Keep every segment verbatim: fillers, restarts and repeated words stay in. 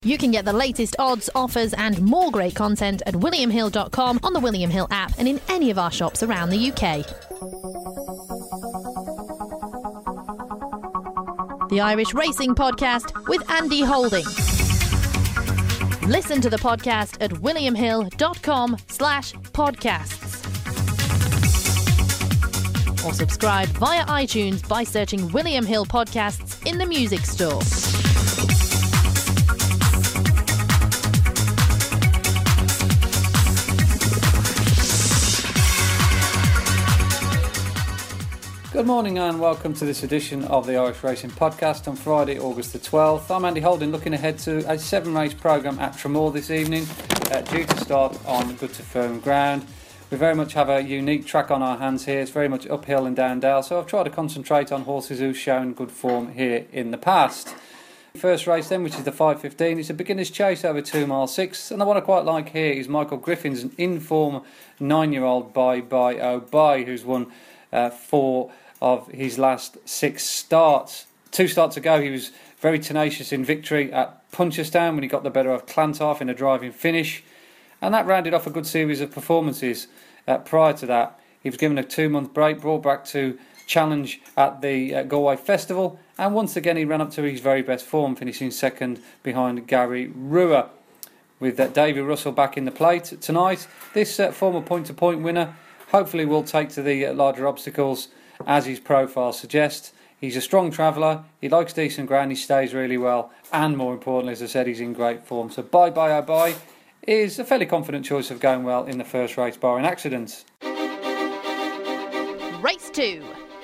You can get the latest odds, offers and more great content at william hill dot com, on the William Hill app and in any of our shops around the U K. The Irish Racing Podcast with Andy Holding. Listen to the podcast at william hill dot com slash podcasts. Or subscribe via iTunes by searching William Hill Podcasts in the music store. Good morning and welcome to this edition of the Irish Racing Podcast on Friday, August the twelfth. I'm Andy Holding, looking ahead to a seven race programme at Tramore this evening, uh, due to start on good to firm ground. We very much have a unique track on our hands here. It's very much uphill and down dale, so I've tried to concentrate on horses who've shown good form here in the past. First race then, which is the five fifteen, it's a beginner's chase over two mile six, and the one I quite like here is Michael Griffin's an in-form nine-year-old Bye Bye Oh Bye, who's won uh, four of his last six starts. Two starts ago he was very tenacious in victory at Punchestown when he got the better of Clontarf in a driving finish, and that rounded off a good series of performances. Uh, prior to that he was given a two month break, brought back to challenge at the uh, Galway Festival, and once again he ran up to his very best form, finishing second behind Gary Ruhr. With uh, Davy Russell back in the plate tonight, this uh, former point to point winner hopefully will take to the uh, larger obstacles as his profile suggests. He's a strong traveller, he likes decent ground, he stays really well, and more importantly, as I said, he's in great form. So Bye Bye Oh Bye is a fairly confident choice of going well in the first race, barring accidents. Race two.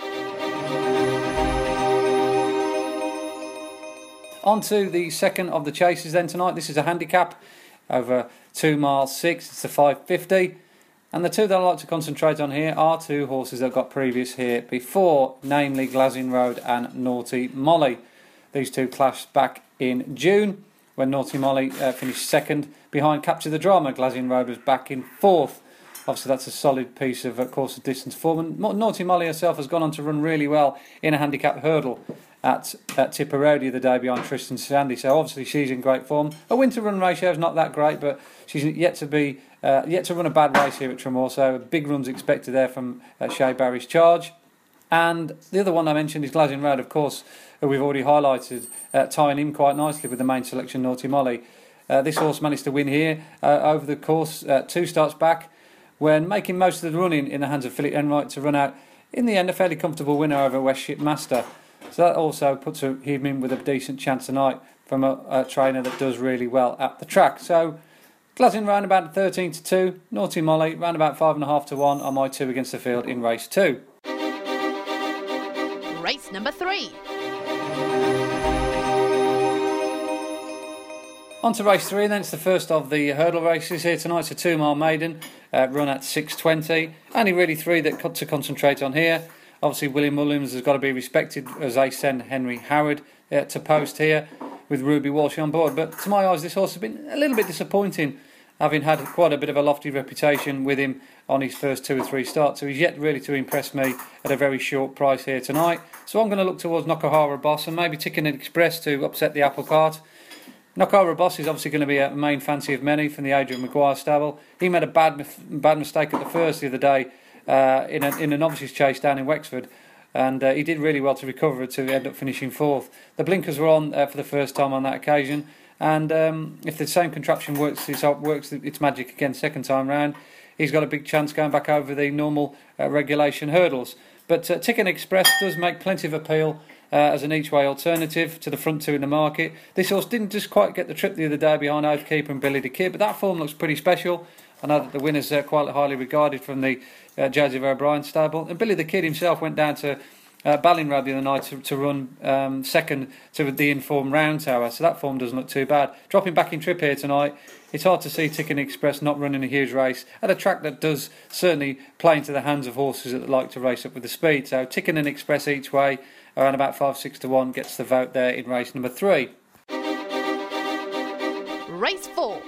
On to the second of the chases then tonight. This is a handicap over two mile six, it's the five fifty. And the two that I like to concentrate on here are two horses that got previous here before, namely Glazing Road and Naughty Molly. These two clashed back in June when Naughty Molly uh, finished second behind Capture the Drama. Glazing Road was back in fourth. Obviously that's a solid piece of uh, course of distance form. And Naughty Molly herself has gone on to run really well in a handicap hurdle at, at Tipperary the day behind Tristan Sandy. So obviously she's in great form. Her winter run ratio is not that great, but she's yet to be Uh, yet to run a bad race here at Tramore, so big runs expected there from uh, Shea Barry's charge. And the other one I mentioned is Glazing Road, of course, who we've already highlighted, uh, tying in quite nicely with the main selection, Naughty Molly. Uh, this horse managed to win here uh, over the course, uh, two starts back, when making most of the running in the hands of Philip Enright to run out, in the end, a fairly comfortable winner over West Shipmaster. So that also puts him in with a decent chance tonight from a, a trainer that does really well at the track. So Glazing round about thirteen to two, Naughty Molly round about five and a half to one on my two against the field in race two. Race number three. On to race three then, it's the first of the hurdle races here tonight. It's a two mile maiden, uh, run at six twenty. Only really three that got to concentrate on here. Obviously William Williams has got to be respected as they send Henry Howard uh, to post here with Ruby Walsh on board. But to my eyes this horse has been a little bit disappointing, having had quite a bit of a lofty reputation with him on his first two or three starts. So he's yet really to impress me at a very short price here tonight. So I'm going to look towards Nokohara Boss and maybe Ticking Express to upset the apple cart. Nokohara Boss is obviously going to be a main fancy of many from the Adrian Maguire stable. He made a bad bad mistake at the first the other day uh, in, a, in a novices chase down in Wexford, and uh, he did really well to recover to end up finishing fourth. The blinkers were on uh, for the first time on that occasion, and um, if the same contraption works its, works its magic again second time round, he's got a big chance going back over the normal uh, regulation hurdles. But uh, Ticking Express does make plenty of appeal Uh, as an each-way alternative to the front two in the market. This horse didn't just quite get the trip the other day behind Oathkeeper and Billy the Kid, but that form looks pretty special. I know that the winner's uh, quite highly regarded from the uh, Joseph O'Brien stable. And Billy the Kid himself went down to uh, Ballinrobe the other night to, to run um, second to the informed Round Tower, so that form doesn't look too bad. Dropping back in trip here tonight, it's hard to see Ticking Express not running a huge race at a track that does certainly play into the hands of horses that like to race up with the speed. So Ticking Express each way, around about five six to one, gets the vote there in race number three. Race four.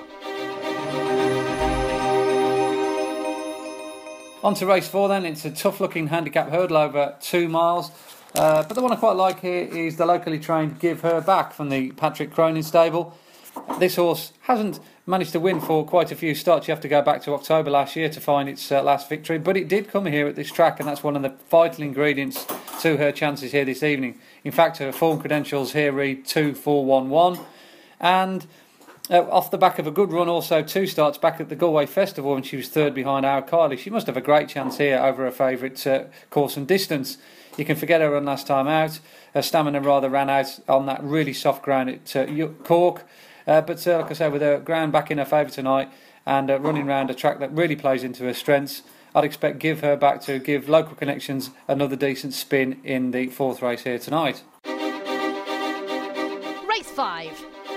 On to race four then. It's a tough looking handicap hurdle over two miles. Uh, but the one I quite like here is the locally trained Give Her Back from the Patrick Cronin stable. this horse hasn't managed to win for quite a few starts. You have to go back to October last year to find its uh, last victory, but it did come here at this track, and that's one of the vital ingredients to her chances here this evening. In fact, her form credentials here read two four one one, and uh, off the back of a good run also two starts back at the Galway Festival when she was third behind Our Kylie. She must have a great chance here over her favourite uh, course and distance. You can forget her run last time out. Her stamina rather ran out on that really soft ground at uh, Cork. Uh, but uh, like I say, with her ground back in her favour tonight and uh, running round a track that really plays into her strengths, I'd expect give her back to give Local Connections another decent spin in the fourth race here tonight. Race five.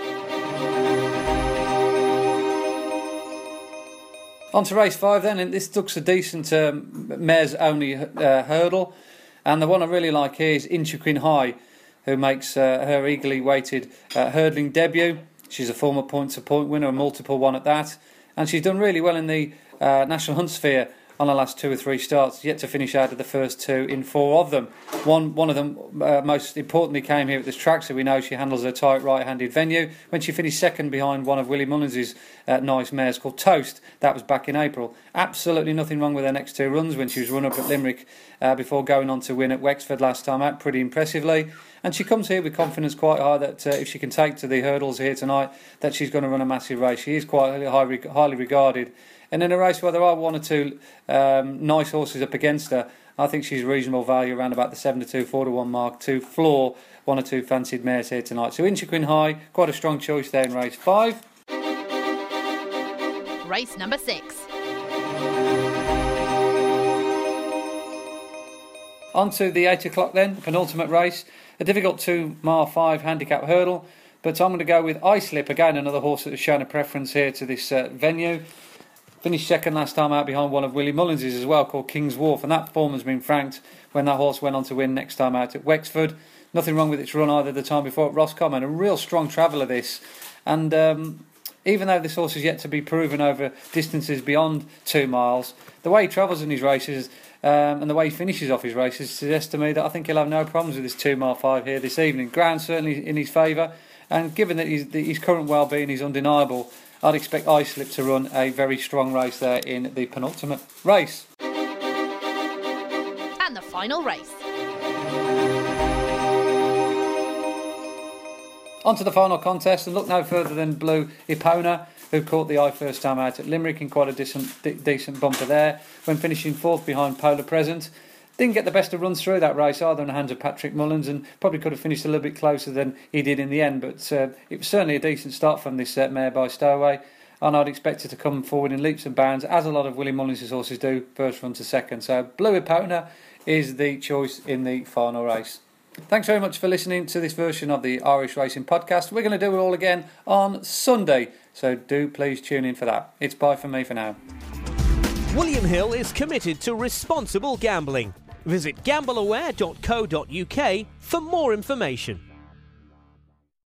On to race five then, and this looks a decent um, mares only uh, hurdle, and the one I really like here is Inchiquin High, who makes uh, her eagerly awaited uh, hurdling debut. She's a former point-to-point winner, a multiple one at that, and she's done really well in the uh, National Hunt Sphere on the last two or three starts, yet to finish out of the first two in four of them. One one of them, uh, most importantly, came here at this track, so we know she handles a tight right-handed venue. When she finished second behind one of Willie Mullins' uh, nice mares called Toast, that was back in April. Absolutely nothing wrong with her next two runs when she was run up at Limerick uh, before going on to win at Wexford last time out, pretty impressively. And she comes here with confidence quite high that uh, if she can take to the hurdles here tonight, that she's going to run a massive race. She is quite high, highly regarded. And in a race where there are one or two um, nice horses up against her, I think she's reasonable value around about the seven to two, four to one mark to floor one or two fancied mares here tonight. So Inchiquin High, quite a strong choice there in race five. Race number six. On to the eight o'clock then, penultimate race. A difficult two mile five handicap hurdle, but I'm going to go with Islip, again another horse that has shown a preference here to this uh, venue. Finished second last time out behind one of Willie Mullins' as well, called King's Wharf, and that form has been franked when that horse went on to win next time out at Wexford. Nothing wrong with its run either the time before at Roscommon. A real strong traveller this, and um, even though this horse is yet to be proven over distances beyond two miles, the way he travels in his races um, and the way he finishes off his races suggests to me that I think he'll have no problems with this two mile five here this evening. Ground certainly in his favour, and given that his, his current well-being is undeniable, I'd expect Islip to run a very strong race there in the penultimate race. And the final race. On to the final contest, and look no further than Blue Epona, who caught the eye first time out at Limerick in quite a decent, de- decent bumper there, when finishing fourth behind Polar Present. Didn't get the best of runs through that race either in the hands of Patrick Mullins, and probably could have finished a little bit closer than he did in the end, but uh, it was certainly a decent start from this uh, mare by Stowaway, and I'd expect her to come forward in leaps and bounds, as a lot of Willie Mullins' horses do, first run to second. So Blue Epona is the choice in the final race. Thanks very much for listening to this version of the Irish Racing Podcast. We're going to do it all again on Sunday, so do please tune in for that. It's bye from me for now. William Hill is committed to responsible gambling. Visit gamble aware dot co dot uk for more information.